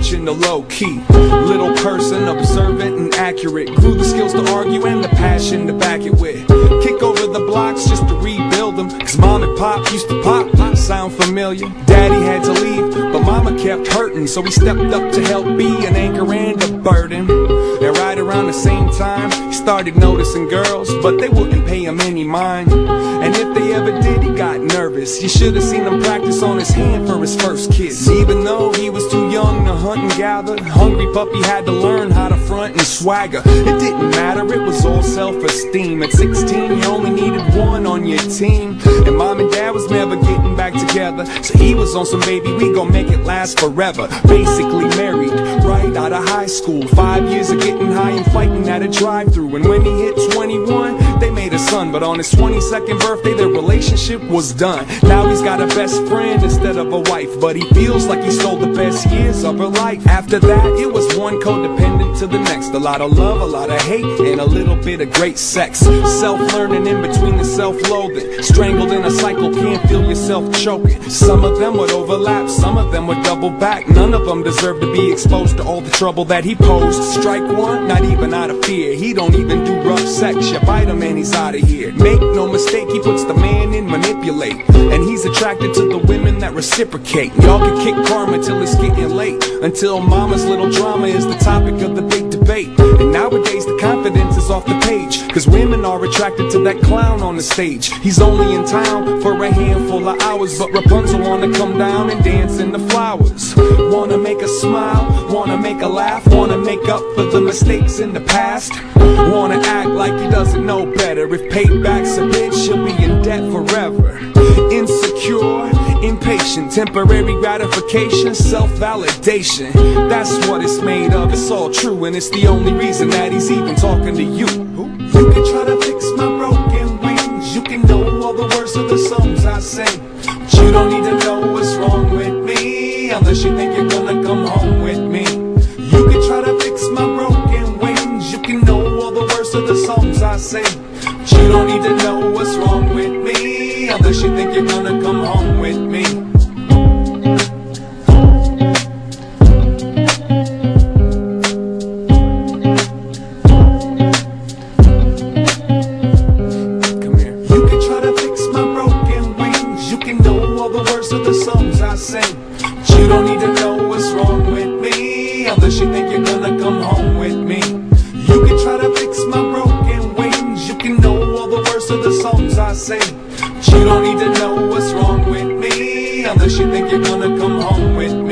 attention to low key. Little person, observant and accurate. Grew the skills to argue and the passion to back it with. Kick over the blocks just to rebuild them. Cause mom and pop used to pop. Sound familiar? Daddy had to leave, but mama kept hurting. So he stepped up to help be an anchor and a burden. And right around the same time, he started noticing girls, but they wouldn't pay him any mind. And if they ever did, he got nervous. You should have seen him practice on his hand for his first kiss. Even though he was too young to hunt and gather, hungry puppy had to learn how to front and swagger. It didn't matter, it was all self-esteem. At 16, you only needed one on your team. And mom and dad was never getting back together, so he was on some baby, we gon' make it last forever. Basically married right out of high school. 5 years of getting high and fighting at a drive-thru. And when he hit 21, they made a son. But on his 22nd birthday, their relationship was done. Now he's got a best friend instead of a wife, but he feels like he stole the best years of her life. After that, it was one codependent to the next. A lot of love, a lot of hate, and a little bit of great sex. Self-learning in between the self-loathing. Strangled in a cycle, can't feel yourself choking. Some of them would overlap, some of them would double back. None of them deserve to be exposed to all the trouble that he posed. Strike one, not even out of fear. He don't even do rough sex. You bite him and he's out of here. Make no mistake, he puts the man in manipulate. And he's attracted to the women that reciprocate. Y'all can kick karma till it's getting late. Until mama's little drama is the topic of the big debate. And nowadays the confidence is off the page, cause women are attracted to that clown on the stage. He's only in town for a handful of hours, but Rapunzel wanna come down and dance in the flowers. Wanna make her smile, wanna make her laugh, wanna make up for the mistakes in the past. Wanna act like he doesn't know better. If payback's a bitch, she'll be in debt forever. Insecure, impatient, temporary gratification, self-validation. That's what it's made of, it's all true, and it's the only reason that he's even talking to you. You can try to fix my broken wings, you can know all the words of the songs I sing, but you don't need to know what's wrong with me, unless you think you're gonna come home with me. You can try to fix my broken wings, you can know all the words of the songs I sing, but you don't need to know what's wrong with me, unless you think you're gonna come home with me. But you don't need to know what's wrong with me, unless you think you're gonna come home with me. You can try to fix my broken wings, you can know all the words of the songs I sing, but you don't need to know what's wrong with me, unless you think you're gonna come home with me.